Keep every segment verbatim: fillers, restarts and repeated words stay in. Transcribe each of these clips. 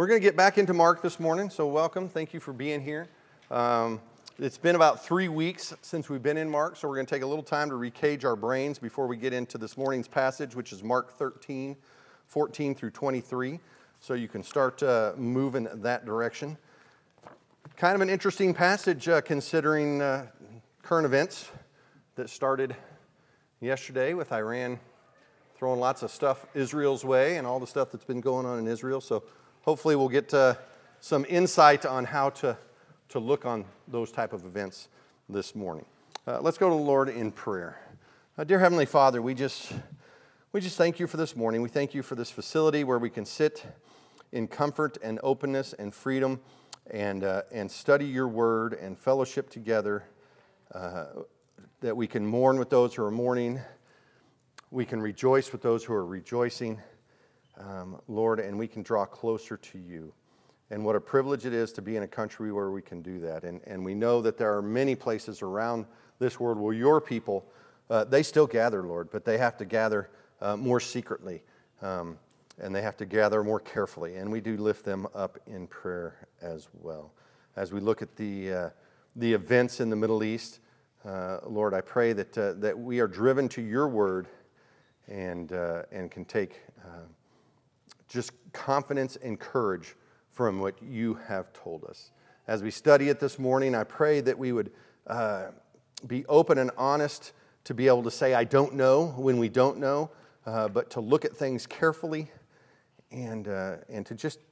We're going to get back into Mark this morning, so welcome. Thank you for being here. Um, it's been about three weeks since we've been in Mark, so we're going to take a little time to recage our brains before we get into this morning's passage, which is Mark thirteen, fourteen through twenty-three, so you can start uh, moving that direction. Kind of an interesting passage uh, considering uh, current events that started yesterday with Iran throwing lots of stuff Israel's way and all the stuff that's been going on in Israel, so hopefully we'll get uh, some insight on how to, to look on those type of events this morning. Uh, let's go to the Lord in prayer. Uh, dear Heavenly Father, we just we just thank you for this morning. We thank you for this facility where we can sit in comfort and openness and freedom and uh, and study your word and fellowship together, uh, that we can mourn with those who are mourning. We can rejoice with those who are rejoicing. Um, Lord, and we can draw closer to you. And what a privilege it is to be in a country where we can do that. And, and we know that there are many places around this world where your people, uh, they still gather, Lord, but they have to gather uh, more secretly. Um, and they have to gather more carefully. And we do lift them up in prayer as well. As we look at the, uh, the events in the Middle East, uh, Lord, I pray that, uh, that we are driven to your word and, uh, and can take Uh, just confidence and courage from what you have told us. As we study it this morning, I pray that we would uh, be open and honest to be able to say, I don't know when we don't know, uh, but to look at things carefully and uh, and to just,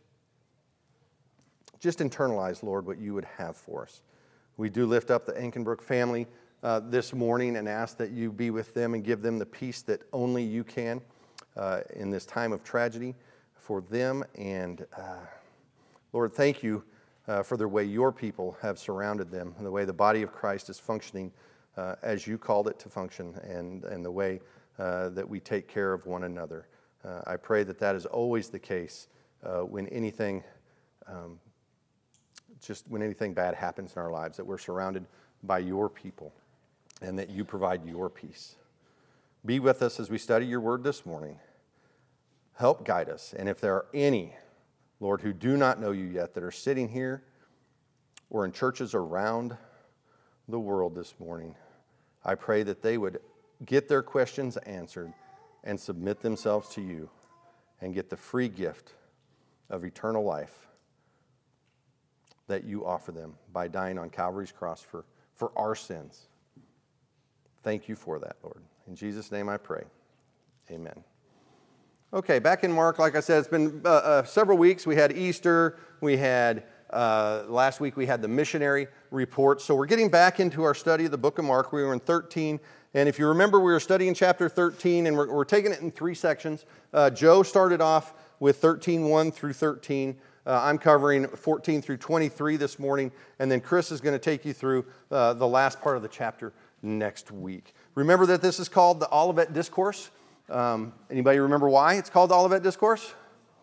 just internalize, Lord, what you would have for us. We do lift up the Ankenbrook family uh, this morning and ask that you be with them and give them the peace that only you can uh, in this time of tragedy for them. And uh, Lord, thank you uh, for the way your people have surrounded them and the way the body of Christ is functioning uh, as you called it to function, and, and the way uh, that we take care of one another. Uh, I pray that that is always the case uh, when anything, um, just when anything bad happens in our lives, that we're surrounded by your people and that you provide your peace. Be with us as we study your word this morning. Help guide us. And if there are any, Lord, who do not know you yet, that are sitting here or in churches around the world this morning, I pray that they would get their questions answered and submit themselves to you and get the free gift of eternal life that you offer them by dying on Calvary's cross for, for our sins. Thank you for that, Lord. In Jesus' name I pray. Amen. Okay, back in Mark, like I said, it's been uh, uh, several weeks. We had Easter. We had, uh, last week we had the missionary report. So we're getting back into our study of the book of Mark. We were in thirteen. And if you remember, we were studying chapter thirteen, and we're, we're taking it in three sections. Uh, Joe started off with thirteen one through thirteen. Uh, I'm covering fourteen through twenty-three this morning. And then Chris is going to take you through uh, the last part of the chapter next week. Remember that this is called the Olivet Discourse. Um, anybody remember why it's called the Olivet Discourse?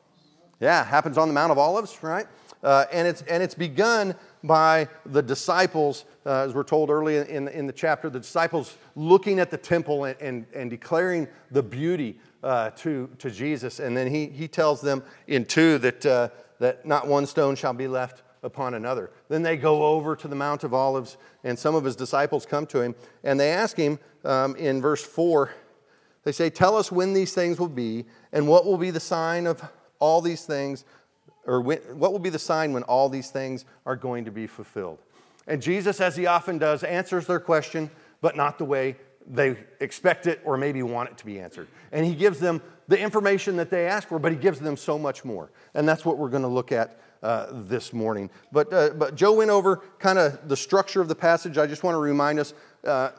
Yeah, it happens on the Mount of Olives, right? Uh, and it's and it's begun by the disciples, uh, as we're told early in, in the chapter, the disciples looking at the temple and, and, and declaring the beauty uh, to, to Jesus. And then he, he tells them in two that, uh, that not one stone shall be left upon another. Then they go over to the Mount of Olives, and some of his disciples come to him, and they ask him um, in verse four, they say, tell us when these things will be, and what will be the sign of all these things, or when, what will be the sign when all these things are going to be fulfilled? And Jesus, as he often does, answers their question, but not the way they expect it or maybe want it to be answered. And he gives them the information that they ask for, but he gives them so much more. And that's what we're going to look at uh, this morning. But, uh, but Joe went over kind of the structure of the passage. I just want to remind us, uh,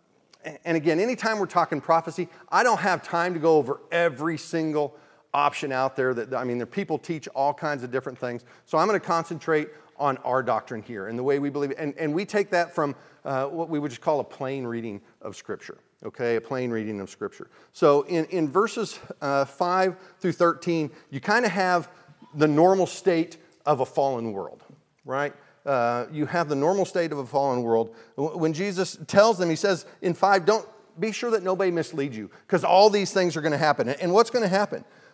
and again, anytime we're talking prophecy, I don't have time to go over every single option out there. That I mean, there people teach all kinds of different things. So I'm going to concentrate on our doctrine here and the way we believe it. And, and we take that from uh, what we would just call a plain reading of Scripture. Okay, a plain reading of Scripture. So in, in verses uh, five through thirteen, you kind of have the normal state of a fallen world, right? Uh, you have the normal state of a fallen world. When Jesus tells them, he says in five, don't be sure that nobody misleads you, because all these things are going to happen. And what's going to happen?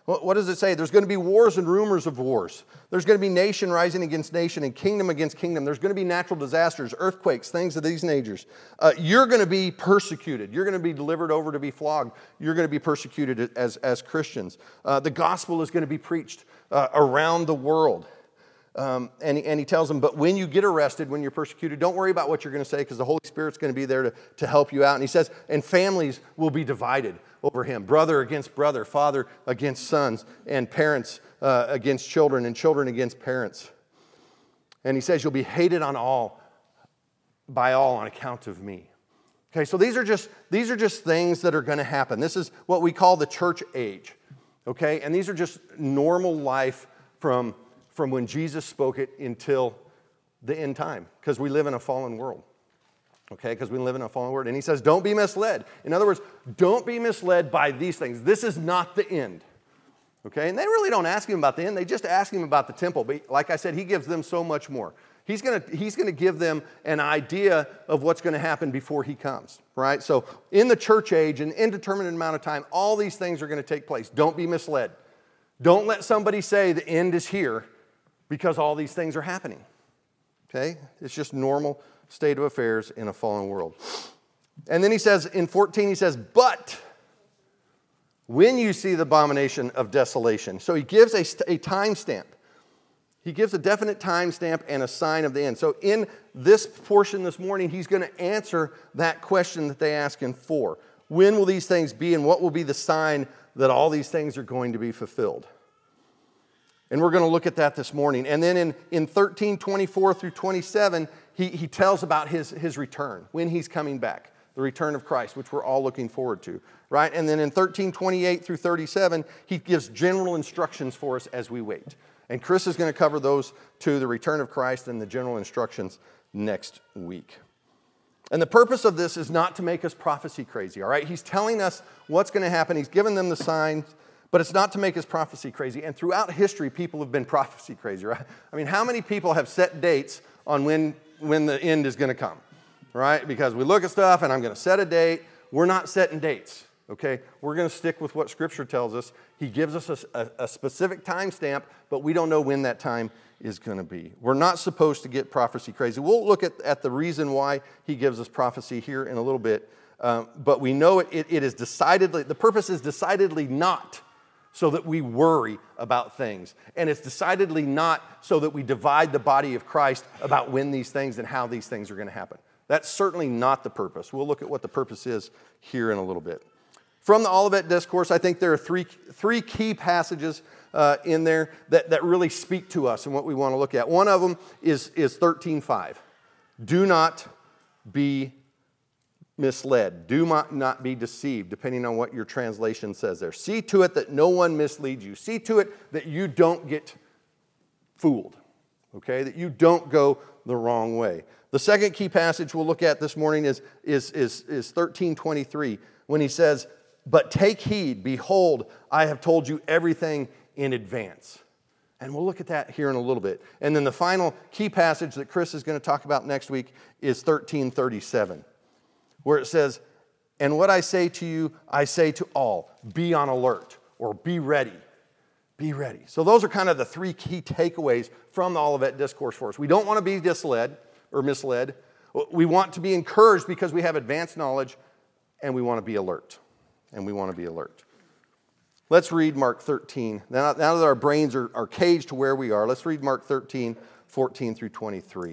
What, what does it say? There's going to be wars and rumors of wars. There's going to be nation rising against nation and kingdom against kingdom. There's going to be natural disasters, earthquakes, things of these natures. Uh, you're going to be persecuted. You're going to be delivered over to be flogged. You're going to be persecuted as, as Christians. Uh, the gospel is going to be preached uh, around the world. Um, and, he, and he tells them, but when you get arrested, when you're persecuted, don't worry about what you're going to say because the Holy Spirit's going to be there to, to help you out. And he says, and families will be divided over him. Brother against brother, father against sons, and parents uh, against children, and children against parents. And he says, you'll be hated on all, by all on account of me. Okay, so these are just, these are just things that are going to happen. This is what we call the church age. Okay, and these are just normal life from from when Jesus spoke it until the end time, because we live in a fallen world, okay, because we live in a fallen world. And he says, don't be misled. In other words, don't be misled by these things. This is not the end, okay? And they really don't ask him about the end. They just ask him about the temple. But like I said, he gives them so much more. He's going to he's going to give them an idea of what's going to happen before he comes, right? So in the church age, an indeterminate amount of time, all these things are going to take place. Don't be misled. Don't let somebody say the end is here, because all these things are happening, okay? It's just normal state of affairs in a fallen world. And then he says, in fourteen, he says, but when you see the abomination of desolation. So he gives a, a time stamp. He gives a definite time stamp and a sign of the end. So in this portion this morning, he's going to answer that question that they ask him for. When will these things be, and what will be the sign that all these things are going to be fulfilled? And we're going to look at that this morning. And then in, in thirteen twenty-four through twenty-seven, he, he tells about his, his return, when he's coming back, the return of Christ, which we're all looking forward to, right? And then in thirteen twenty-eight through thirty-seven, he gives general instructions for us as we wait. And Chris is going to cover those two, the return of Christ and the general instructions, next week. And the purpose of this is not to make us prophecy crazy, all right? He's telling us what's going to happen. He's given them the signs. But it's not to make us prophecy crazy. And throughout history, people have been prophecy crazy, right? I mean, how many people have set dates on when, when the end is going to come, right? Because we look at stuff and I'm going to set a date. We're not setting dates, okay? We're going to stick with what Scripture tells us. He gives us a, a, a specific time stamp, but we don't know when that time is going to be. We're not supposed to get prophecy crazy. We'll look at, at the reason why he gives us prophecy here in a little bit. Um, but we know it, it, it is decidedly, the purpose is decidedly not so that we worry about things. And it's decidedly not so that we divide the body of Christ about when these things and how these things are going to happen. That's certainly not the purpose. We'll look at what the purpose is here in a little bit. From the Olivet Discourse, I think there are three, three key passages uh, in there that, that really speak to us and what we want to look at. One of them is, is thirteen five. Do not be misled. Do not be deceived, depending on what your translation says there. See to it that no one misleads you. See to it that you don't get fooled, okay? That you don't go the wrong way. The second key passage we'll look at this morning is, is, is, is thirteen twenty-three, when he says, but take heed, behold, I have told you everything in advance. And we'll look at that here in a little bit. And then the final key passage that Chris is going to talk about next week is thirteen thirty-seven. Where it says, and what I say to you, I say to all, be on alert, or be ready. Be ready. So those are kind of the three key takeaways from the Olivet Discourse for us. We don't want to be misled or misled. We want to be encouraged because we have advanced knowledge, and we want to be alert. And we want to be alert. Let's read Mark thirteen. Now, now that our brains are, are caged to where we are, let's read Mark thirteen, fourteen through twenty-three.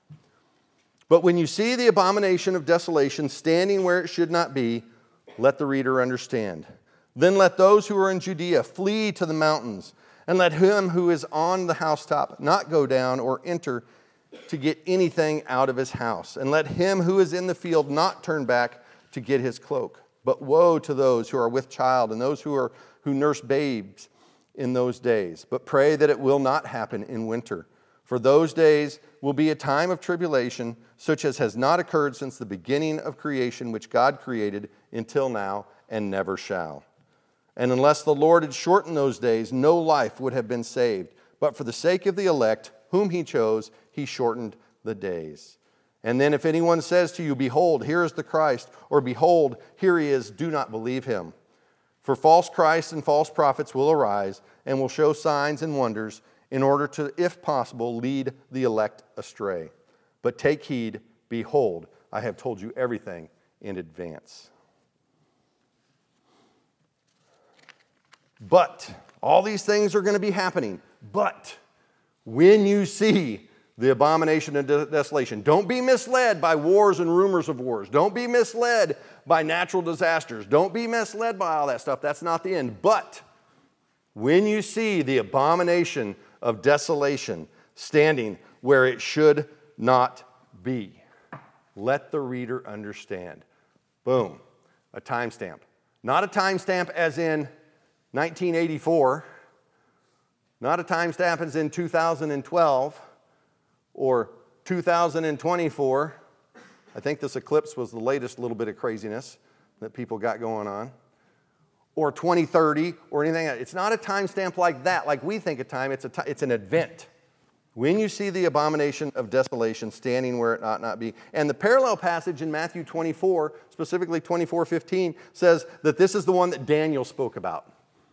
But when you see the abomination of desolation standing where it should not be, let the reader understand. Then let those who are in Judea flee to the mountains, and let him who is on the housetop not go down or enter to get anything out of his house. And let him who is in the field not turn back to get his cloak. But woe to those who are with child and those who are who nurse babes in those days. But pray that it will not happen in winter. For those days will be a time of tribulation, such as has not occurred since the beginning of creation, which God created until now and never shall. And unless the Lord had shortened those days, no life would have been saved. But for the sake of the elect, whom he chose, he shortened the days. And then if anyone says to you, behold, here is the Christ, or behold, here he is, do not believe him. For false Christs and false prophets will arise and will show signs and wonders in order to, if possible, lead the elect astray. But take heed, behold, I have told you everything in advance. But, all these things are going to be happening. But, when you see the abomination of desolation, don't be misled by wars and rumors of wars. Don't be misled by natural disasters. Don't be misled by all that stuff. That's not the end. But, when you see the abomination of desolation standing where it should not be, let the reader understand. Boom, a timestamp. Not a timestamp as in nineteen eighty-four, not a timestamp as in two thousand twelve or two thousand twenty-four. I think this eclipse was the latest little bit of craziness that people got going on. Or twenty thirty or anything. It's not a timestamp like that, like we think of time. It's, a t- it's an event. When you see the abomination of desolation standing where it ought not be. And the parallel passage in Matthew twenty-four, specifically twenty-four fifteen, says that this is the one that Daniel spoke about.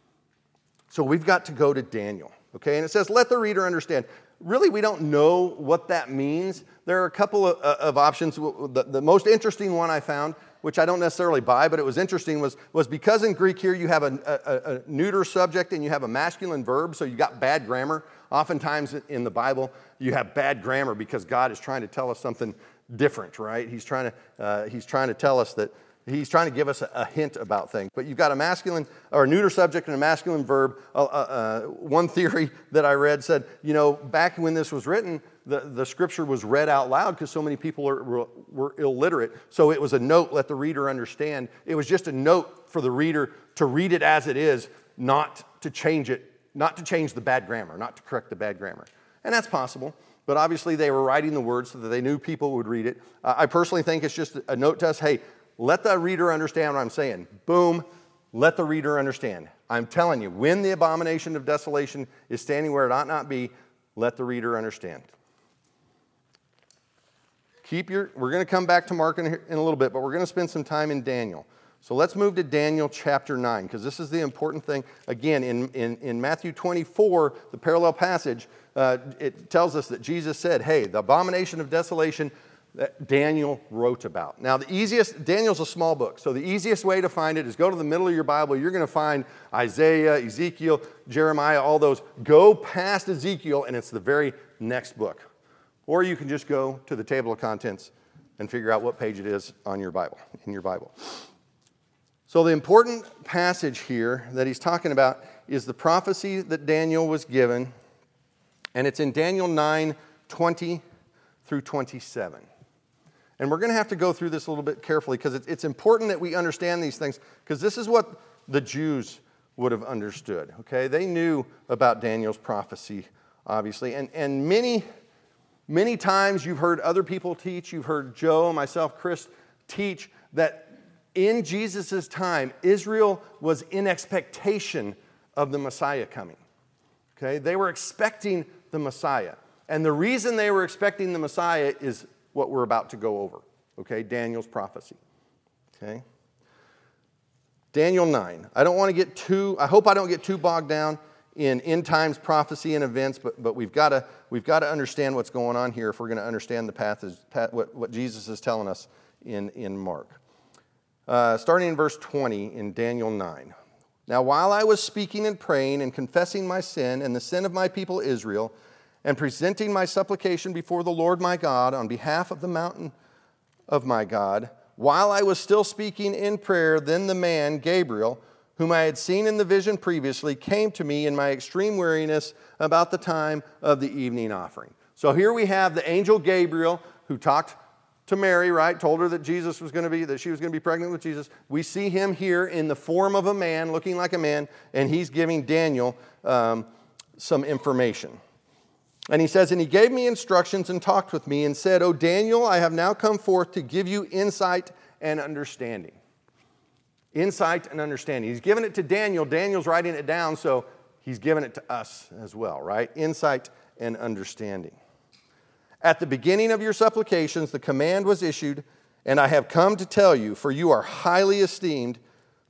So we've got to go to Daniel, okay? And it says, let the reader understand. Really, we don't know what that means. There are a couple of, of options. The, the most interesting one I found, which I don't necessarily buy, but it was interesting, was, was because in Greek here you have a, a, a neuter subject and you have a masculine verb, so you got bad grammar. Oftentimes in the Bible, you have bad grammar because God is trying to tell us something different, right? He's trying to, uh, he's trying to tell us that He's trying to give us a, a hint about things. But you've got a masculine or a neuter subject and a masculine verb. Uh, uh, one theory that I read said, you know, back when this was written, the, the scripture was read out loud because so many people are, were, were illiterate. So it was a note, let the reader understand. It was just a note for the reader to read it as it is, not to change it, not to change the bad grammar, not to correct the bad grammar. And that's possible. But obviously they were writing the words so that they knew people would read it. Uh, I personally think it's just a note to us, hey, let the reader understand what I'm saying. Boom, let the reader understand. I'm telling you, when the abomination of desolation is standing where it ought not be, let the reader understand. Keep your, we're going to come back to Mark in, in a little bit, but we're going to spend some time in Daniel. So let's move to Daniel chapter nine, because this is the important thing. Again, in, in, in Matthew twenty-four, the parallel passage, uh, it tells us that Jesus said, hey, the abomination of desolation that Daniel wrote about. Now, the easiest, Daniel's a small book, so the easiest way to find it is go to the middle of your Bible. You're going to find Isaiah, Ezekiel, Jeremiah, all those. Go past Ezekiel, and it's the very next book. Or you can just go to the table of contents and figure out what page it is on your Bible, in your Bible. So the important passage here that he's talking about is the prophecy that Daniel was given, and it's in Daniel nine, twenty through twenty-seven. And we're going to have to go through this a little bit carefully because it's important that we understand these things, because this is what the Jews would have understood, okay? They knew about Daniel's prophecy, obviously. And, and many, many times you've heard other people teach, you've heard Joe, myself, Chris teach that in Jesus' time, Israel was in expectation of the Messiah coming, okay? They were expecting the Messiah. And the reason they were expecting the Messiah is what we're about to go over, okay? Daniel's prophecy, okay? Daniel nine. I don't want to get too, I hope I don't get too bogged down in end times prophecy and events, but, but we've got to we've got to understand what's going on here if we're going to understand the path, is, what, what Jesus is telling us in, in Mark. Uh, starting in verse twenty in Daniel nine. Now, while I was speaking and praying and confessing my sin and the sin of my people Israel, and presenting my supplication before the Lord my God on behalf of the mountain of my God, while I was still speaking in prayer, then the man, Gabriel, whom I had seen in the vision previously, came to me in my extreme weariness about the time of the evening offering. So here we have the angel Gabriel who talked to Mary, right? Told her that Jesus was going to be, that she was going to be pregnant with Jesus. We see him here in the form of a man, looking like a man, and he's giving Daniel um, some information. And he says, and he gave me instructions and talked with me and said, O Daniel, I have now come forth to give you insight and understanding. Insight and understanding. He's given it to Daniel. Daniel's writing it down, so he's given it to us as well, right? Insight and understanding. At the beginning of your supplications, the command was issued, and I have come to tell you, for you are highly esteemed,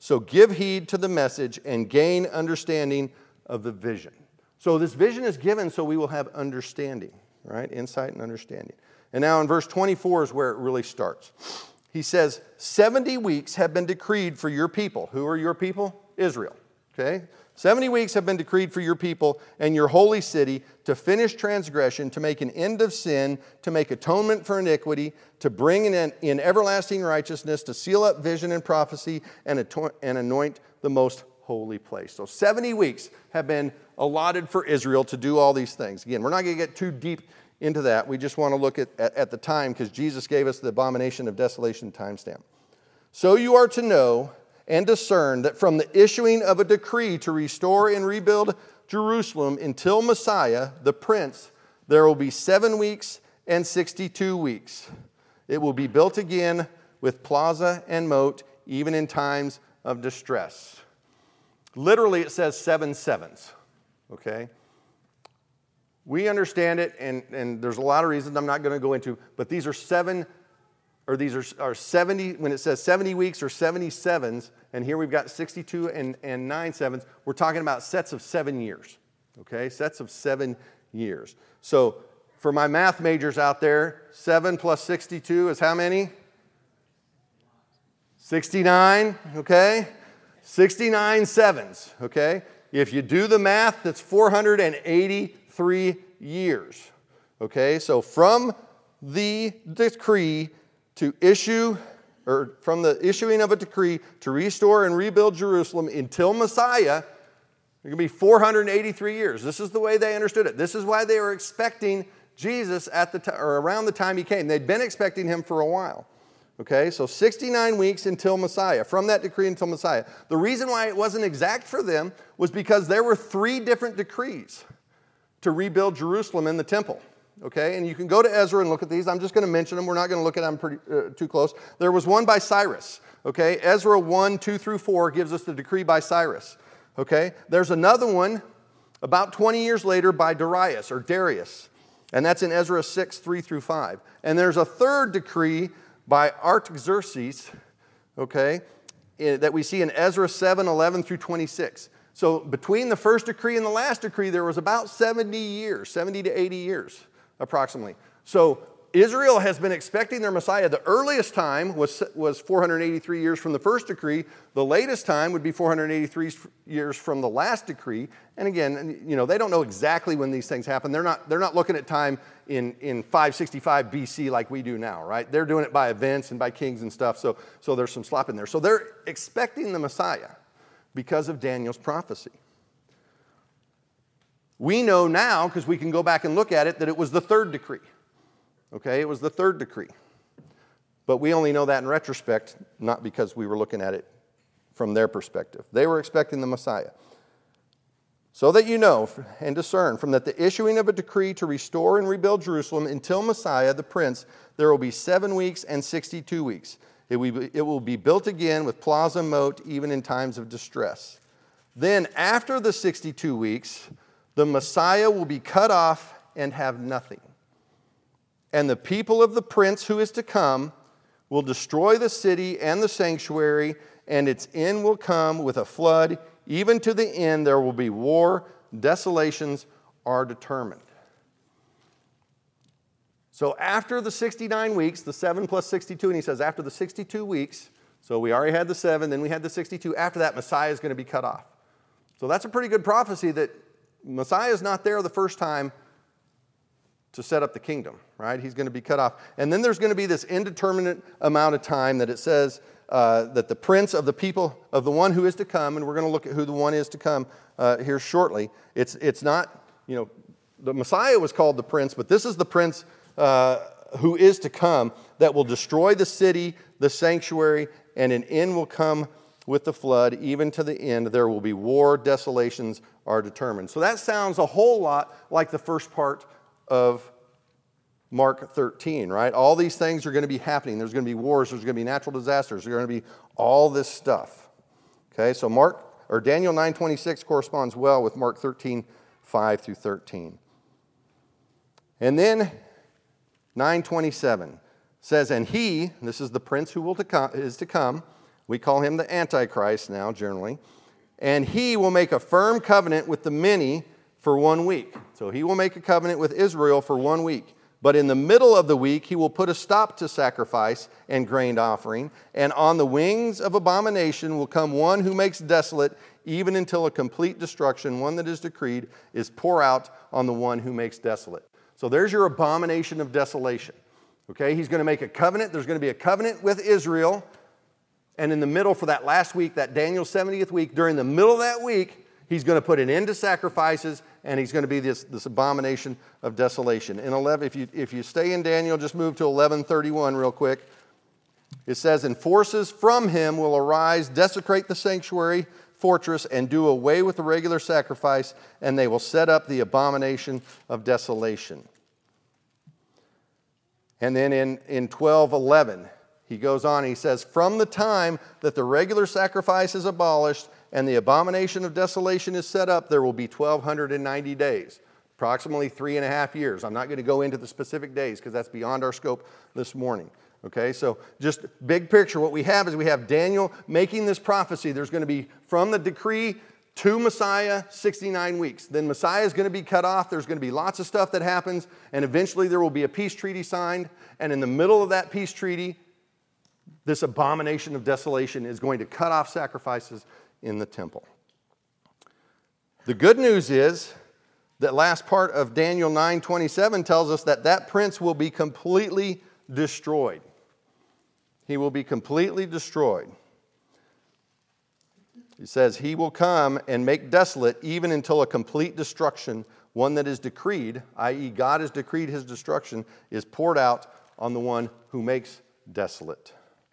So give heed to the message and gain understanding of the vision. So this vision is given so we will have understanding, right? Insight and understanding. And now in verse twenty-four is where it really starts. He says, seventy weeks have been decreed for your people. Who are your people? Israel, okay? seventy weeks have been decreed for your people and your holy city to finish transgression, to make an end of sin, to make atonement for iniquity, to bring in, in everlasting righteousness, to seal up vision and prophecy, and, ato- and anoint the most holy place. So seventy weeks have been allotted for Israel to do all these things. Again, we're not going to get too deep into that. We just want to look at, at, at the time because Jesus gave us the abomination of desolation timestamp. So you are to know and discern that from the issuing of a decree to restore and rebuild Jerusalem until Messiah, the Prince, there will be seven weeks and sixty-two weeks. It will be built again with plaza and moat, even in times of distress. Literally, it says seven sevens, okay? We understand it, and, and there's a lot of reasons I'm not going to go into, but these are seven, or these are, are seventy, when it says seventy weeks or seventy-sevens, and here we've got sixty-two and, and nine sevens, we're talking about sets of seven years, okay? Sets of seven years. So for my math majors out there, seven plus sixty-two is how many? sixty-nine, okay? sixty-nine sevens, okay? If you do the math, that's four hundred eighty-three years, okay? So from the decree to issue, or from the issuing of a decree to restore and rebuild Jerusalem until Messiah, it can be four hundred eighty-three years. This is the way they understood it. This is why they were expecting Jesus at the time, or around the time he came. They'd been expecting him for a while. Okay, so sixty-nine weeks until Messiah, from that decree until Messiah. The reason why it wasn't exact for them was because there were three different decrees to rebuild Jerusalem in the temple. Okay, and you can go to Ezra and look at these. I'm just going to mention them. We're not going to look at them pretty, uh, too close. There was one by Cyrus. Okay, Ezra one, two through four gives us the decree by Cyrus. Okay, there's another one about twenty years later by Darius or Darius, and that's in Ezra six, three through five. And there's a third decree by Artaxerxes, okay, that we see in Ezra seven, eleven through twenty-six. So between the first decree and the last decree, there was about seventy years, seventy to eighty years, approximately. So Israel has been expecting their Messiah. The earliest time was, was four hundred eighty-three years from the first decree. The latest time would be four hundred eighty-three years from the last decree. And again, you know, they don't know exactly when these things happen. They're not, they're not looking at time in, in five sixty-five B C like we do now, right? They're doing it by events and by kings and stuff, so, so there's some slop in there. So they're expecting the Messiah because of Daniel's prophecy. We know now, because we can go back and look at it, that it was the third decree. Okay, it was the third decree. But we only know that in retrospect, not because we were looking at it from their perspective. They were expecting the Messiah. So that you know and discern from that the issuing of a decree to restore and rebuild Jerusalem until Messiah, the Prince, there will be seven weeks and sixty-two weeks. It will be, it will be built again with plaza moat, even in times of distress. Then after the sixty-two weeks, the Messiah will be cut off and have nothing. And the people of the Prince who is to come will destroy the city and the sanctuary, and its end will come with a flood. Even to the end there will be war, desolations are determined. So after the sixty-nine weeks, the seven plus sixty-two, and he says after the sixty-two weeks, so we already had the seven, then we had the sixty-two, after that Messiah is going to be cut off. So that's a pretty good prophecy that Messiah is not there the first time to set up the kingdom, right? He's going to be cut off. And then there's going to be this indeterminate amount of time that it says uh, that the prince of the people, of the one who is to come, and we're going to look at who the one is to come uh, here shortly. It's, it's not, you know, the Messiah was called the prince, but this is the prince uh, who is to come that will destroy the city, the sanctuary, and an end will come with the flood. Even to the end, there will be war, desolations are determined. So that sounds a whole lot like the first part of Mark thirteen, right? All these things are going to be happening. There's going to be wars. There's going to be natural disasters. There's going to be all this stuff. Okay, so Mark or Daniel nine twenty-six corresponds well with Mark thirteen, five through thirteen. And then nine twenty-seven says, and he, this is the prince who will to come, is to come, We call him the Antichrist now, generally. And he will make a firm covenant with the many for one week. So he will make a covenant with Israel for one week. But in the middle of the week, he will put a stop to sacrifice and grain offering. And on the wings of abomination will come one who makes desolate, even until a complete destruction, one that is decreed, is poured out on the one who makes desolate. So there's your abomination of desolation. Okay, he's going to make a covenant. There's going to be a covenant with Israel. And in the middle, for that last week, that Daniel seventieth week, during the middle of that week, he's going to put an end to sacrifices, and he's going to be this, this abomination of desolation. In eleven, if you, if you stay in Daniel, just move to eleven thirty-one real quick. It says, and forces from him will arise, desecrate the sanctuary fortress, and do away with the regular sacrifice, and they will set up the abomination of desolation. And then in, in twelve eleven, he goes on, he says, from the time that the regular sacrifice is abolished and the abomination of desolation is set up, there will be twelve ninety days, approximately three and a half years. I'm not going to go into the specific days because that's beyond our scope this morning. Okay, so just big picture, what we have is we have Daniel making this prophecy. There's going to be, from the decree to Messiah, sixty-nine weeks. Then Messiah is going to be cut off. There's going to be lots of stuff that happens, and eventually there will be a peace treaty signed. And in the middle of that peace treaty, this abomination of desolation is going to cut off sacrifices in the temple. The good news is that last part of Daniel nine twenty-seven tells us that that prince will be completely destroyed. He will be completely destroyed. He says, he will come and make desolate even until a complete destruction, one that is decreed, that is God has decreed his destruction, is poured out on the one who makes desolate.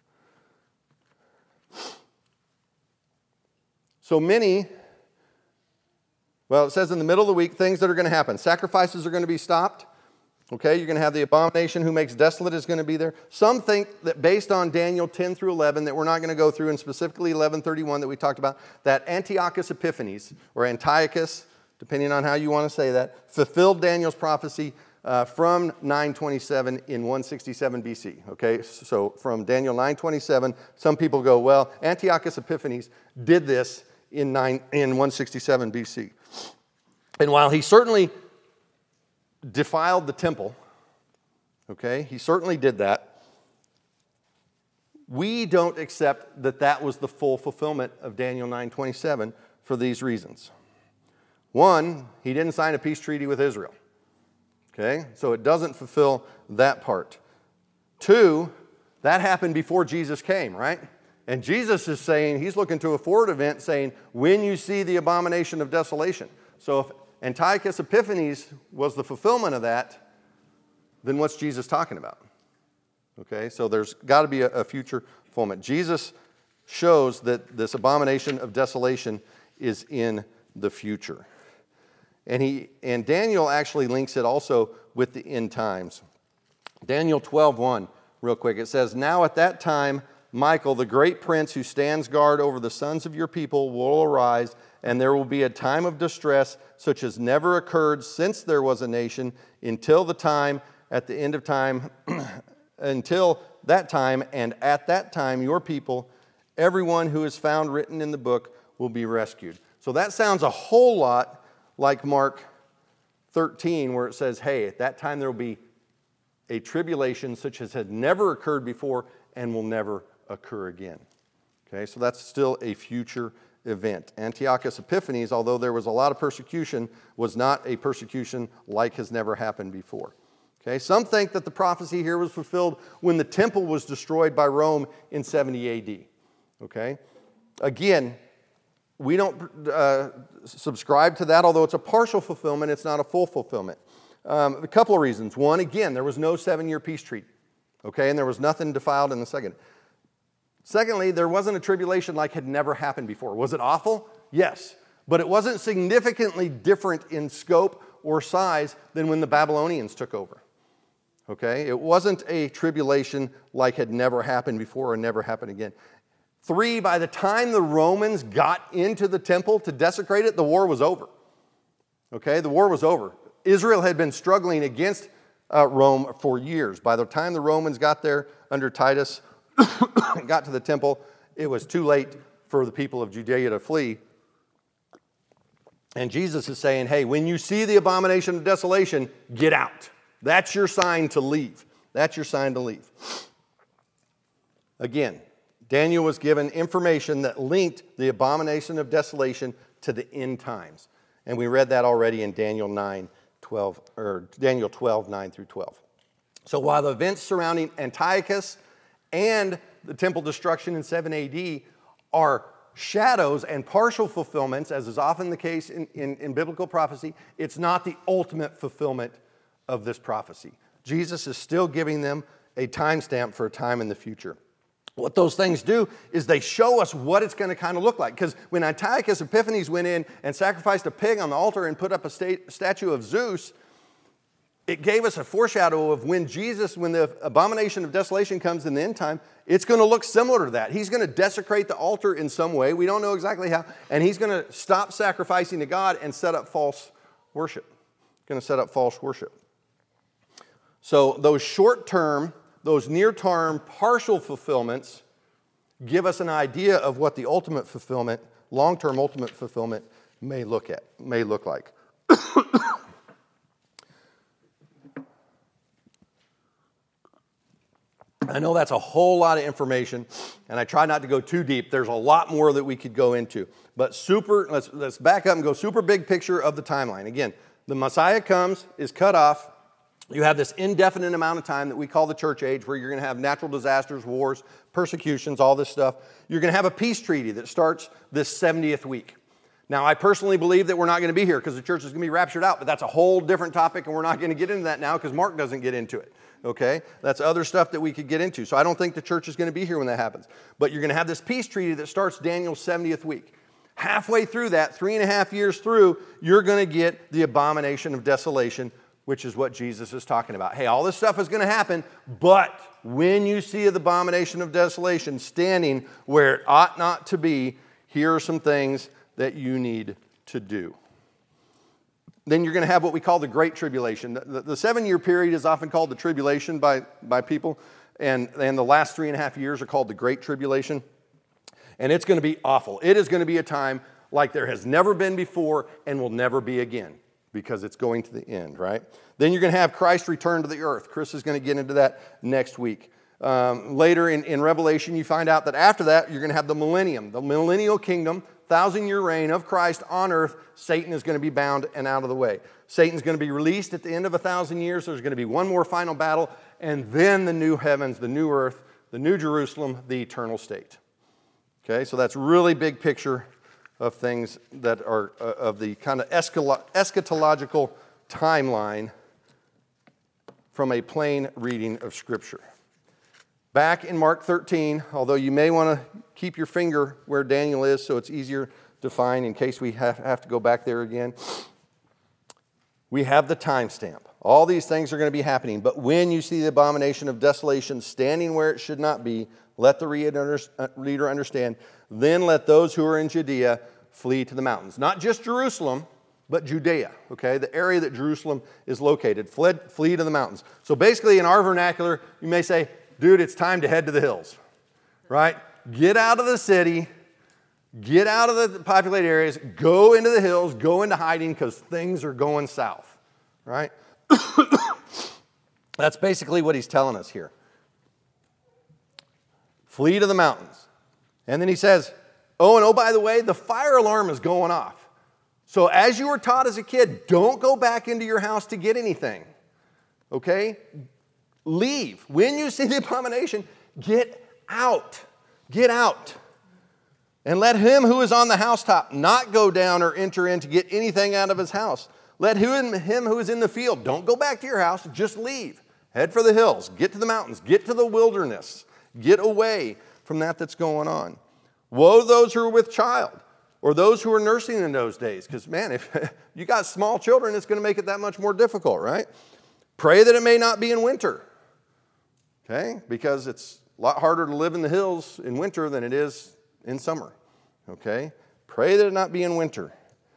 So many, well, it says in the middle of the week, things that are going to happen. Sacrifices are going to be stopped. Okay, you're going to have the abomination who makes desolate is going to be there. Some think that based on Daniel ten through eleven, that we're not going to go through, and specifically eleven thirty-one that we talked about, that Antiochus Epiphanes, or Antiochus, depending on how you want to say that, fulfilled Daniel's prophecy uh, from nine twenty-seven in one sixty-seven B C. Okay, so from Daniel nine twenty-seven, some people go, well, Antiochus Epiphanes did this in, nine, in one sixty-seven B C. And while he certainly defiled the temple, okay, he certainly did that, we don't accept that that was the full fulfillment of Daniel nine twenty-seven for these reasons. One, he didn't sign a peace treaty with Israel, okay, so it doesn't fulfill that part. Two, that happened before Jesus came, right? And Jesus is saying, he's looking to a forward event saying, when you see the abomination of desolation. So if Antiochus Epiphanes was the fulfillment of that, then what's Jesus talking about? Okay, so there's got to be a, a future fulfillment. Jesus shows that this abomination of desolation is in the future. And he and Daniel actually links it also with the end times. Daniel twelve one, real quick, it says, now at that time, Michael, the great prince who stands guard over the sons of your people, will arise, and there will be a time of distress such as never occurred since there was a nation, until the time, at the end of time, until that time, and at that time your people, everyone who is found written in the book, will be rescued. So that sounds a whole lot like Mark thirteen, where it says, hey, at that time there will be a tribulation such as had never occurred before and will never occur again. Okay, so that's still a future event. Antiochus Epiphanes, although there was a lot of persecution, was not a persecution like has never happened before. Okay, some think that the prophecy here was fulfilled when the temple was destroyed by Rome in seventy A D. Okay, again, we don't uh, subscribe to that, although it's a partial fulfillment, it's not a full fulfillment. Um, a couple of reasons. One, again, there was no seven-year peace treaty. Okay, and there was nothing defiled in the second. Secondly, there wasn't a tribulation like had never happened before. Was it awful? Yes. But it wasn't significantly different in scope or size than when the Babylonians took over. Okay? It wasn't a tribulation like had never happened before and never happened again. Three, by the time the Romans got into the temple to desecrate it, the war was over. Okay? The war was over. Israel had been struggling against uh, Rome for years. By the time the Romans got there under Titus, got to the temple, it was too late for the people of Judea to flee. And Jesus is saying, hey, when you see the abomination of desolation, get out. That's your sign to leave. That's your sign to leave. Again, Daniel was given information that linked the abomination of desolation to the end times. And we read that already in Daniel nine, twelve, or Daniel twelve, nine through twelve. So while the events surrounding Antiochus and the temple destruction in seven A D are shadows and partial fulfillments, as is often the case in, in, in biblical prophecy, it's not the ultimate fulfillment of this prophecy. Jesus is still giving them a timestamp for a time in the future. What those things do is they show us what it's going to kind of look like. Because when Antiochus Epiphanes went in and sacrificed a pig on the altar and put up a state, statue of Zeus, it gave us a foreshadow of when Jesus, when the abomination of desolation comes in the end time, it's going to look similar to that. He's going to desecrate the altar in some way. We don't know exactly how. And he's going to stop sacrificing to God and set up false worship. He's going to set up false worship. So those short-term, those near-term partial fulfillments give us an idea of what the ultimate fulfillment, long-term ultimate fulfillment may look at, may look like. I know that's a whole lot of information, and I try not to go too deep. There's a lot more that we could go into. But super, let's, let's back up and go super big picture of the timeline. Again, the Messiah comes, is cut off. You have this indefinite amount of time that we call the church age, where you're going to have natural disasters, wars, persecutions, all this stuff. You're going to have a peace treaty that starts this seventieth week. Now, I personally believe that we're not going to be here because the church is going to be raptured out, but that's a whole different topic, and we're not going to get into that now because Mark doesn't get into it. Okay? That's other stuff that we could get into. So I don't think the church is going to be here when that happens. But you're going to have this peace treaty that starts Daniel's seventieth week. Halfway through that, three and a half years through, you're going to get the abomination of desolation, which is what Jesus is talking about. Hey, all this stuff is going to happen, but when you see the abomination of desolation standing where it ought not to be, here are some things that you need to do. Then you're going to have what we call the Great Tribulation. The, the, the seven-year period is often called the tribulation by, by people, and, and the last three and a half years are called the Great Tribulation. And it's going to be awful. It is going to be a time like there has never been before and will never be again, because it's going to the end, right? Then you're going to have Christ return to the earth. Chris is going to get into that next week. Um, later in, in Revelation, you find out that after that, you're going to have the millennium, the millennial kingdom, thousand-year reign of Christ on earth. Satan is going to be bound and out of the way. Satan's going to be released at the end of a thousand years. There's going to be one more final battle, and then the new heavens, the new earth, the new Jerusalem, the eternal state. Okay, so that's really big picture of things that are uh, of the kind of eschatological timeline from a plain reading of Scripture. Back in Mark thirteen, although you may want to keep your finger where Daniel is so it's easier to find in case we have, have to go back there again, we have the timestamp. All these things are going to be happening, but when you see the abomination of desolation standing where it should not be, let the reader understand, then let those who are in Judea flee to the mountains. Not just Jerusalem, but Judea, okay? The area that Jerusalem is located. Fled, flee to the mountains. So basically, in our vernacular, you may say, dude, it's time to head to the hills, right? Get out of the city, get out of the populated areas, go into the hills, go into hiding because things are going south, right? That's basically what he's telling us here. Flee to the mountains. And then he says, oh, and oh, by the way, the fire alarm is going off. So as you were taught as a kid, don't go back into your house to get anything, okay? Leave. When you see the abomination, get out. Get out. And let him who is on the housetop not go down or enter in to get anything out of his house. Let him who is in the field, don't go back to your house, just leave. Head for the hills. Get to the mountains. Get to the wilderness. Get away from that that's going on. Woe to those who are with child or those who are nursing in those days. Because, man, if you got small children, it's going to make it that much more difficult, right? Pray that it may not be in winter. Okay? Because it's a lot harder to live in the hills in winter than it is in summer. Okay? Pray that it not be in winter.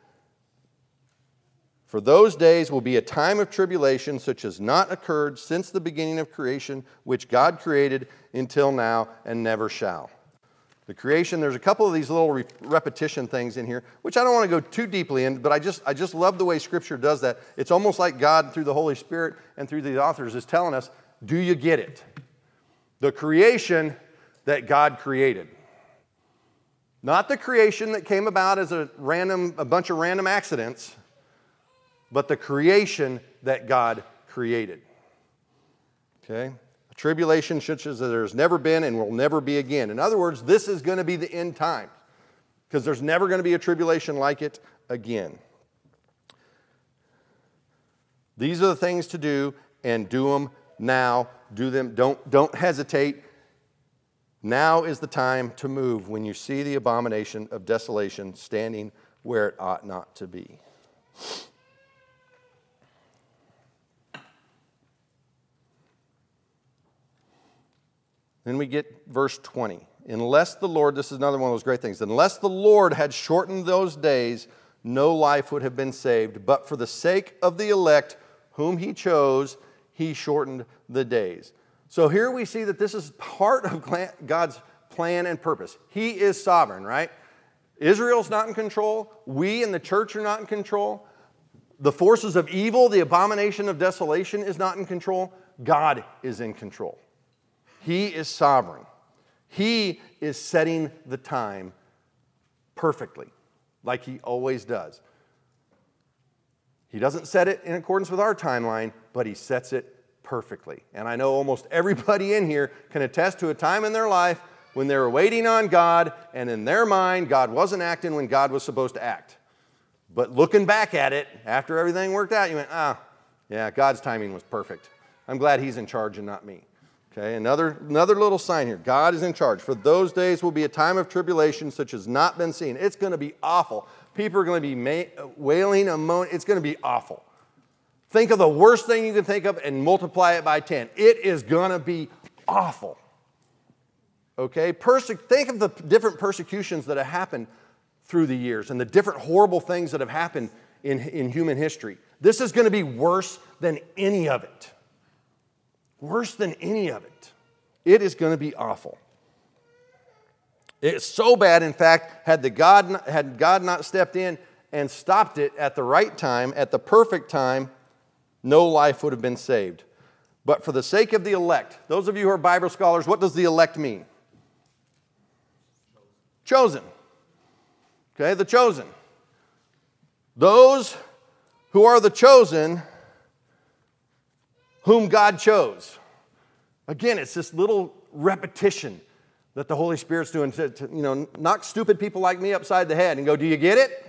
For those days will be a time of tribulation such as not occurred since the beginning of creation, which God created until now and never shall. The creation, there's a couple of these little re- repetition things in here, which I don't want to go too deeply in, but I just, I just love the way Scripture does that. It's almost like God, through the Holy Spirit and through the authors, is telling us, do you get it? The creation that God created. Not the creation that came about as a random, a bunch of random accidents, but the creation that God created. Okay? A tribulation such as there's never been and will never be again. In other words, this is going to be the end times, because there's never going to be a tribulation like it again. These are the things to do, and do them now. Do them. Don't, don't hesitate. Now is the time to move when you see the abomination of desolation standing where it ought not to be. Then we get verse twenty. Unless the Lord, this is another one of those great things, unless the Lord had shortened those days, no life would have been saved. But for the sake of the elect whom he chose, he shortened the days. So here we see that this is part of God's plan and purpose. He is sovereign, right? Israel's not in control. We in the church are not in control. The forces of evil, the abomination of desolation is not in control. God is in control. He is sovereign. He is setting the time perfectly, like he always does. He doesn't set it in accordance with our timeline, but he sets it perfectly. And I know almost everybody in here can attest to a time in their life when they were waiting on God, and in their mind, God wasn't acting when God was supposed to act. But looking back at it, after everything worked out, you went, ah, yeah, God's timing was perfect. I'm glad he's in charge and not me. Okay, another, another little sign here. God is in charge. For those days will be a time of tribulation such as not been seen. It's going to be awful. People are going to be ma- wailing and moaning. It's going to be awful. Think of the worst thing you can think of and multiply it by ten. It is going to be awful. Okay? Perse- think of the different persecutions that have happened through the years and the different horrible things that have happened in, in human history. This is going to be worse than any of it. Worse than any of it. It is going to be awful. It's so bad, in fact, had, the God, had God not stepped in and stopped it at the right time, at the perfect time, no life would have been saved. But for the sake of the elect, those of you who are Bible scholars, what does the elect mean? Chosen. Okay, the chosen. Those who are the chosen, whom God chose. Again, it's this little repetition that the Holy Spirit's doing to, to, you know, knock stupid people like me upside the head and go, do you get it?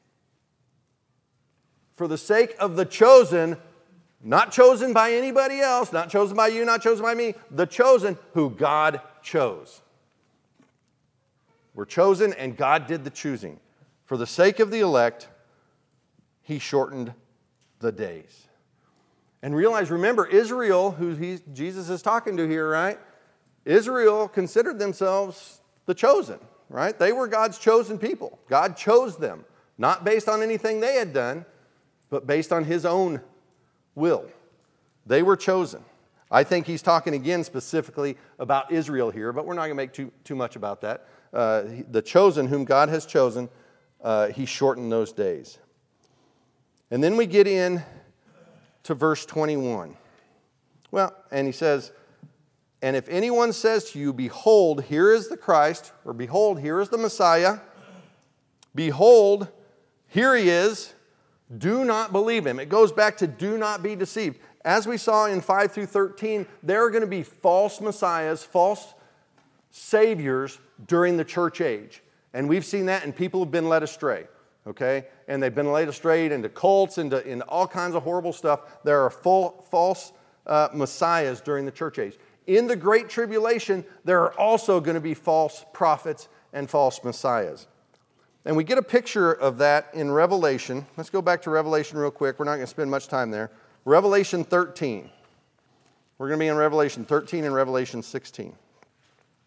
For the sake of the chosen, not chosen by anybody else, not chosen by you, not chosen by me, the chosen who God chose. We're chosen and God did the choosing. For the sake of the elect, he shortened the days. And realize, remember, Israel, who he, Jesus is talking to here, right? Israel considered themselves the chosen, right? They were God's chosen people. God chose them, not based on anything they had done, but based on his own will. They were chosen. I think he's talking again specifically about Israel here, but we're not going to make too, too much about that. Uh, the chosen, whom God has chosen, uh, he shortened those days. And then we get in to verse twenty-one. Well, and he says, and if anyone says to you, behold, here is the Christ, or behold, here is the Messiah, behold, here he is, do not believe him. It goes back to do not be deceived. As we saw in five through thirteen, there are going to be false messiahs, false saviors during the church age. And we've seen that, and people have been led astray. Okay? And they've been led astray into cults, into, into all kinds of horrible stuff. There are full, false uh, messiahs during the church age. In the Great Tribulation, there are also going to be false prophets and false messiahs. And we get a picture of that in Revelation. Let's go back to Revelation real quick. We're not going to spend much time there. Revelation thirteen. We're going to be in Revelation thirteen and Revelation sixteen.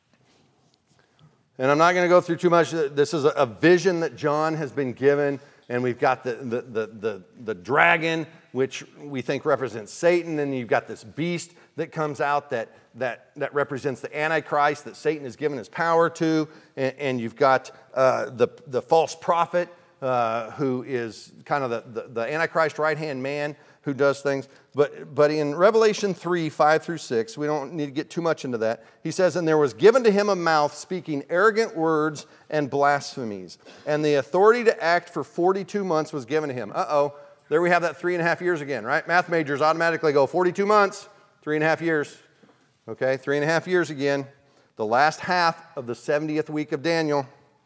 And I'm not going to go through too much. This is a vision that John has been given, and we've got the, the, the, the, the dragon, which we think represents Satan, and you've got this beast that comes out that, that, that represents the Antichrist that Satan has given his power to, and, and you've got uh, the, the false prophet uh, who is kind of the, the, the Antichrist right-hand man who does things. But, but in Revelation three, five through six, we don't need to get too much into that. He says, and there was given to him a mouth speaking arrogant words and blasphemies. And the authority to act for forty-two months was given to him. Uh-oh, there we have that three and a half years again, right? Math majors automatically go forty-two months, three and a half years. Okay, three and a half years again. The last half of the seventieth week of Daniel.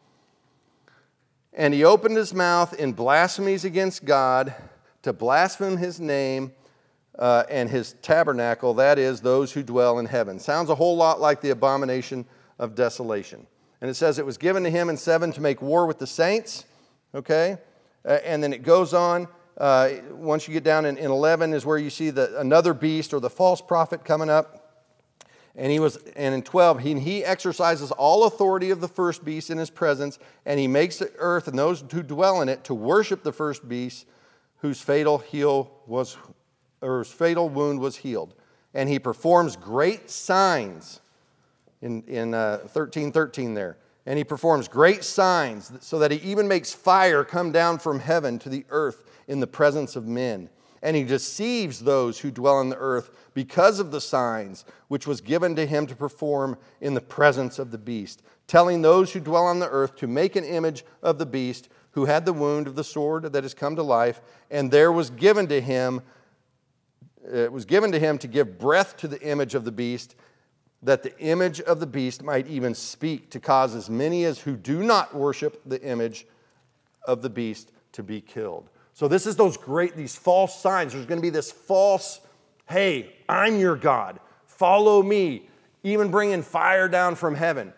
And he opened his mouth in blasphemies against God to blaspheme his name uh, and his tabernacle, that is, those who dwell in heaven. Sounds a whole lot like the abomination of desolation. And it says it was given to him in seven to make war with the saints, okay? Uh, and then it goes on. Uh, once you get down in, in eleven is where you see the, another beast or the false prophet coming up. And he was, and in twelve, he, he exercises all authority of the first beast in his presence, and he makes the earth and those who dwell in it to worship the first beast, whose fatal heel was, or whose fatal wound was healed. And he performs great signs in, in uh, thirteen thirteen there. And he performs great signs so that he even makes fire come down from heaven to the earth in the presence of men. And he deceives those who dwell on the earth because of the signs which was given to him to perform in the presence of the beast, telling those who dwell on the earth to make an image of the beast who had the wound of the sword that has come to life, and there was given to him, it was given to him to give breath to the image of the beast, that the image of the beast might even speak to cause as many as who do not worship the image of the beast to be killed. So this is those great, these false signs. There's going to be this false, hey, I'm your God, follow me, even bringing fire down from heaven.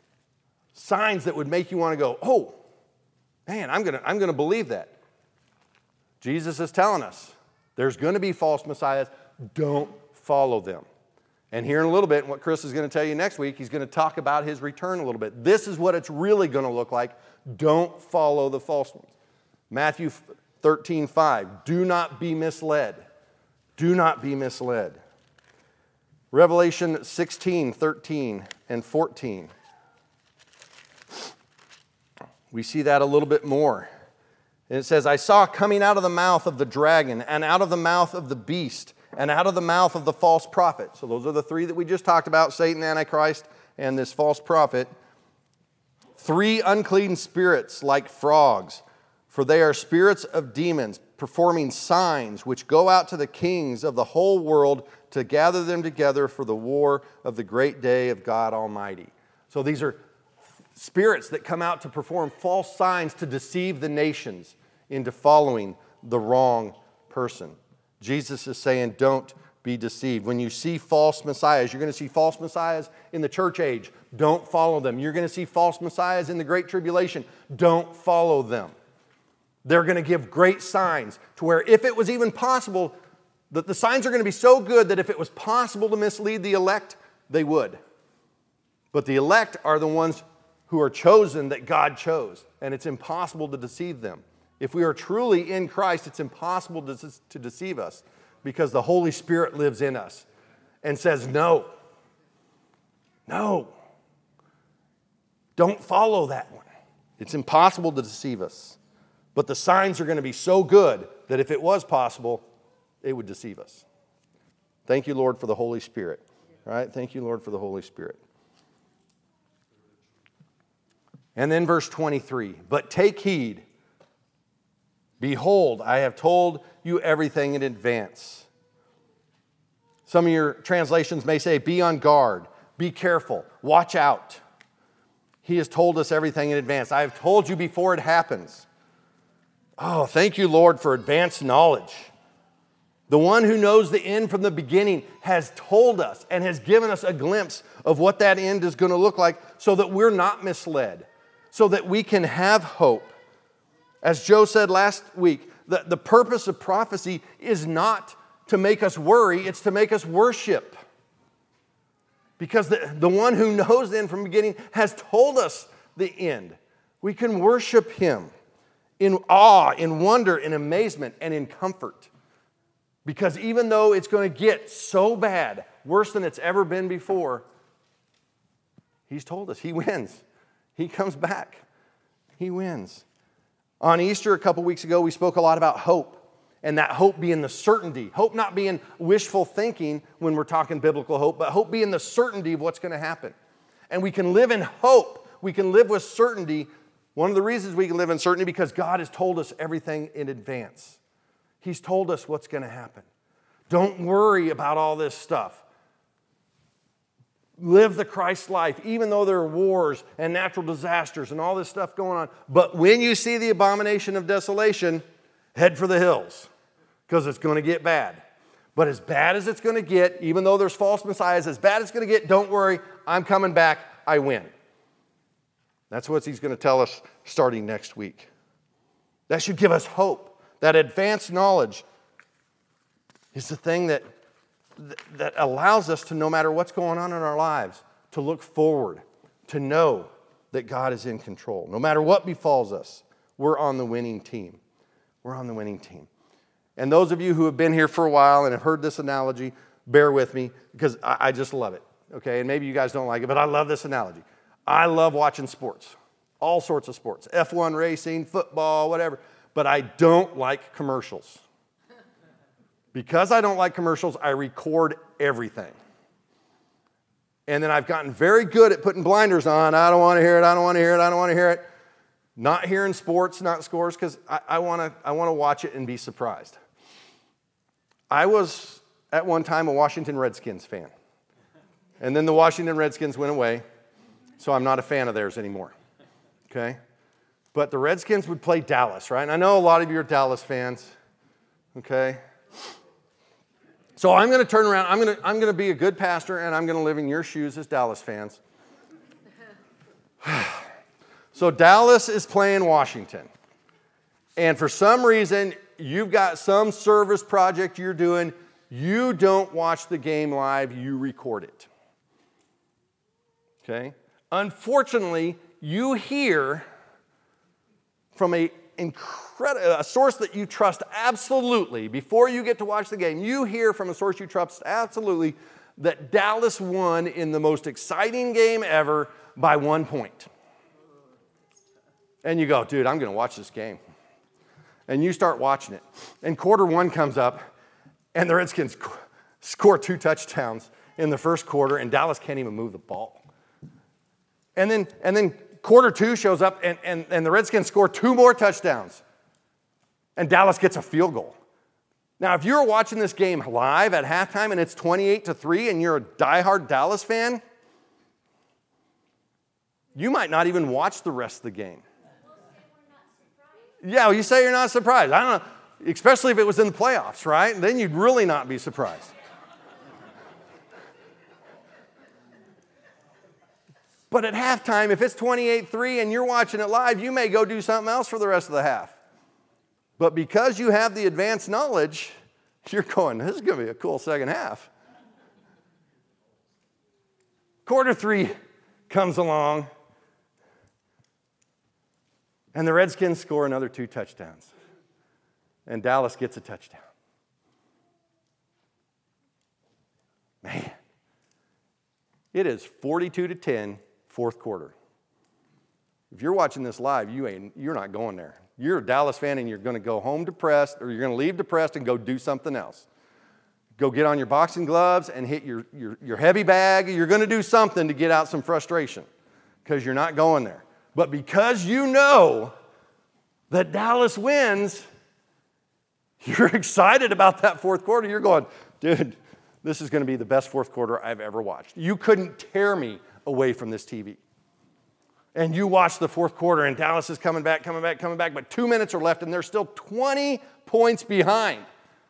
Signs that would make you want to go, oh, man, I'm going to, I'm going to believe that. Jesus is telling us there's going to be false messiahs. Don't follow them. And here in a little bit, what Chris is going to tell you next week, he's going to talk about his return a little bit. This is what it's really going to look like. Don't follow the false ones. Matthew thirteen five, do not be misled. Do not be misled. Revelation sixteen thirteen and fourteen. We see that a little bit more. And it says, I saw coming out of the mouth of the dragon, and out of the mouth of the beast, and out of the mouth of the false prophet. So those are the three that we just talked about, Satan, Antichrist, and this false prophet. Three unclean spirits like frogs, for they are spirits of demons, performing signs which go out to the kings of the whole world to gather them together for the war of the great day of God Almighty. So these are spirits that come out to perform false signs to deceive the nations into following the wrong person. Jesus is saying, don't be deceived. When you see false messiahs, you're going to see false messiahs in the church age. Don't follow them. You're going to see false messiahs in the Great Tribulation. Don't follow them. They're going to give great signs to where if it was even possible, that the signs are going to be so good that if it was possible to mislead the elect, they would. But the elect are the ones who are chosen that God chose, and it's impossible to deceive them. If we are truly in Christ, it's impossible to, to deceive us because the Holy Spirit lives in us and says, no, no, don't follow that one. It's impossible to deceive us. But the signs are going to be so good that if it was possible, it would deceive us. Thank you, Lord, for the Holy Spirit. All right? Thank you, Lord, for the Holy Spirit. And then verse twenty-three, but take heed. Behold, I have told you everything in advance. Some of your translations may say, be on guard, be careful, watch out. He has told us everything in advance. I have told you before it happens. Oh, thank you, Lord, for advanced knowledge. The one who knows the end from the beginning has told us and has given us a glimpse of what that end is going to look like so that we're not misled, so that we can have hope. As Joe said last week, the, the purpose of prophecy is not to make us worry, it's to make us worship. Because the, the one who knows the end from the beginning has told us the end. We can worship him in awe, in wonder, in amazement, and in comfort. Because even though it's going to get so bad, worse than it's ever been before, he's told us he wins. He comes back. He wins. On Easter a couple weeks ago, we spoke a lot about hope. And that hope being the certainty. Hope not being wishful thinking when we're talking biblical hope, but hope being the certainty of what's going to happen. And we can live in hope. We can live with certainty. One of the reasons we can live in certainty because God has told us everything in advance. He's told us what's going to happen. Don't worry about all this stuff. Live the Christ life, even though there are wars and natural disasters and all this stuff going on. But when you see the abomination of desolation, head for the hills, because it's going to get bad. But as bad as it's going to get, even though there's false messiahs, as bad as it's going to get, don't worry, I'm coming back, I win. That's what he's going to tell us starting next week. That should give us hope. That advanced knowledge is the thing that, that allows us to, no matter what's going on in our lives, to look forward, to know that God is in control. No matter what befalls us, we're on the winning team. We're on the winning team. And those of you who have been here for a while and have heard this analogy, bear with me because I, I just love it, okay? And maybe you guys don't like it, but I love this analogy. I love watching sports, all sorts of sports, F one racing, football, whatever, but I don't like commercials. Because I don't like commercials, I record everything. And then I've gotten very good at putting blinders on. I don't want to hear it, I don't want to hear it, I don't want to hear it. Not hearing sports, not scores, because I, I want to I want to watch it and be surprised. I was, at one time, a Washington Redskins fan. And then the Washington Redskins went away, so I'm not a fan of theirs anymore. Okay? But the Redskins would play Dallas, right? And I know a lot of you are Dallas fans. Okay? So I'm going to turn around. I'm going to I'm going to be a good pastor, and I'm going to live in your shoes as Dallas fans. So Dallas is playing Washington. And for some reason, you've got some service project you're doing. You don't watch the game live. You record it. Okay? Unfortunately, you hear from a, incredible, a source that you trust absolutely, before you get to watch the game, you hear from a source you trust absolutely that Dallas won in the most exciting game ever by one point. And you go, dude, I'm going to watch this game. And you start watching it. And quarter one comes up, and the Redskins score two touchdowns in the first quarter, and Dallas can't even move the ball. And then, and then quarter two shows up, and, and, and the Redskins score two more touchdowns. And Dallas gets a field goal. Now, if you're watching this game live at halftime, and it's twenty-eight to three, and you're a diehard Dallas fan, you might not even watch the rest of the game. Yeah, you say you're not surprised. I don't know, especially if it was in the playoffs, right? Then you'd really not be surprised. But at halftime, if it's twenty-eight three and you're watching it live, you may go do something else for the rest of the half. But because you have the advanced knowledge, you're going, this is going to be a cool second half. Quarter three comes along. And the Redskins score another two touchdowns. And Dallas gets a touchdown. Man. It is forty-two to ten, fourth quarter. If you're watching this live, you ain't, you're not going there. You're a Dallas fan and you're going to go home depressed, or you're going to leave depressed and go do something else. Go get on your boxing gloves and hit your, your, your heavy bag. You're going to do something to get out some frustration because you're not going there. But because you know that Dallas wins, you're excited about that fourth quarter. You're going, dude, this is going to be the best fourth quarter I've ever watched. You couldn't tear me away from this T V. And you watch the fourth quarter, and Dallas is coming back, coming back, coming back, but two minutes are left, and they're still twenty points behind.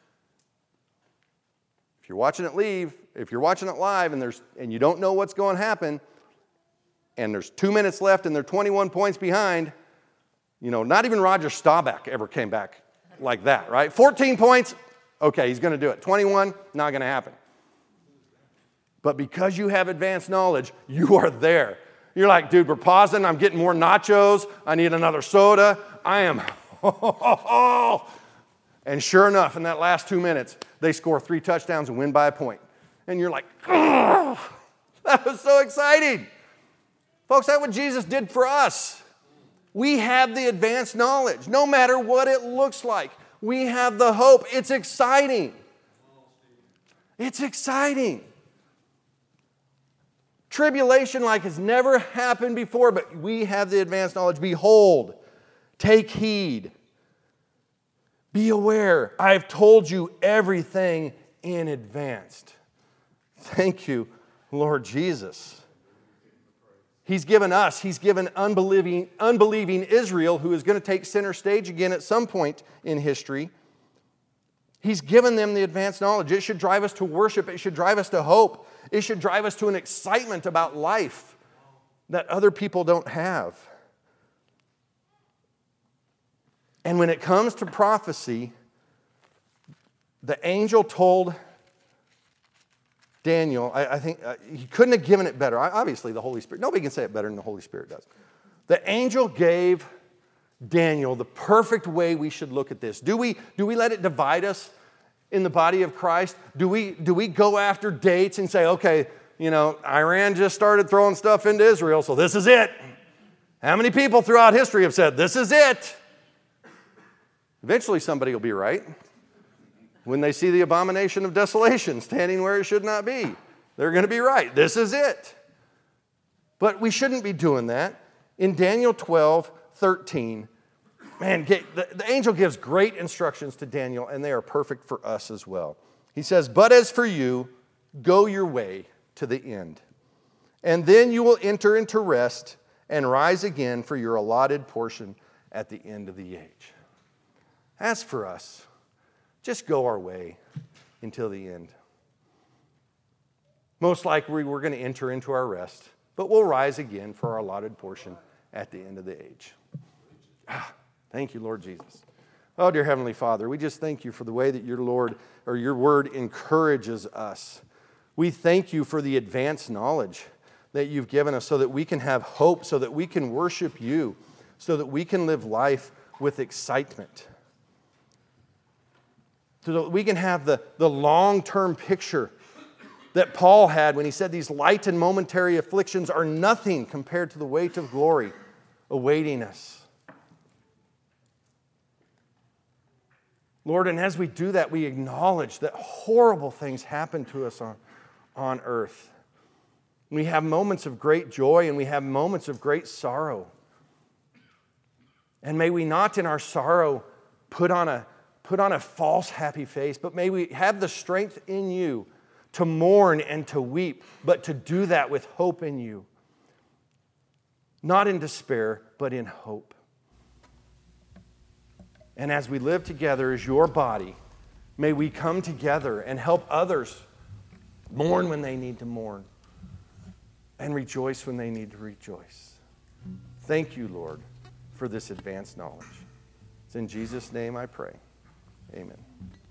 If you're watching it live, if you're watching it live, and there's and you don't know what's going to happen, and there's two minutes left and they're twenty-one points behind, you know, not even Roger Staubach ever came back like that, right? fourteen points, okay, he's going to do it. twenty-one, not going to happen. But because you have advanced knowledge, you are there. You're like, dude, we're pausing. I'm getting more nachos. I need another soda. I am And sure enough, in that last two minutes, they score three touchdowns and win by a point. And you're like, oh, that was so exciting. Folks, that's what Jesus did for us. We have the advanced knowledge. No matter what it looks like, we have the hope. It's exciting. It's exciting. Tribulation like has never happened before, but we have the advanced knowledge. Behold, take heed. Be aware. I've told you everything in advance. Thank you, Lord Jesus. He's given us, He's given unbelieving, unbelieving Israel, who is going to take center stage again at some point in history. He's given them the advanced knowledge. It should drive us to worship. It should drive us to hope. It should drive us to an excitement about life that other people don't have. And when it comes to prophecy, the angel told Daniel, I, I think uh, he couldn't have given it better. I, obviously, the Holy Spirit, nobody can say it better than the Holy Spirit does. The angel gave Daniel the perfect way we should look at this. Do we, do we let it divide us in the body of Christ? Do we, do we go after dates and say, okay, you know, Iran just started throwing stuff into Israel, so this is it. How many people throughout history have said, this is it? Eventually somebody will be right. When they see the abomination of desolation standing where it should not be, they're going to be right. This is it. But we shouldn't be doing that. In Daniel twelve thirteen, man, the, the angel gives great instructions to Daniel, and they are perfect for us as well. He says, but as for you, go your way to the end, and then you will enter into rest and rise again for your allotted portion at the end of the age. As for us, just go our way until the end. Most likely we're going to enter into our rest, but we'll rise again for our allotted portion at the end of the age. Ah, thank you, Lord Jesus. Oh, dear Heavenly Father, we just thank you for the way that your Lord or your word encourages us. We thank you for the advanced knowledge that you've given us so that we can have hope, so that we can worship you, so that we can live life with excitement. So that we can have the, the long-term picture that Paul had when he said these light and momentary afflictions are nothing compared to the weight of glory awaiting us. Lord, and as we do that, we acknowledge that horrible things happen to us on, on earth. We have moments of great joy and we have moments of great sorrow. And may we not in our sorrow put on a Put on a false happy face, but may we have the strength in you to mourn and to weep, but to do that with hope in you. Not in despair, but in hope. And as we live together as your body, may we come together and help others mourn when they need to mourn and rejoice when they need to rejoice. Thank you, Lord, for this advanced knowledge. It's in Jesus' name I pray. Amen.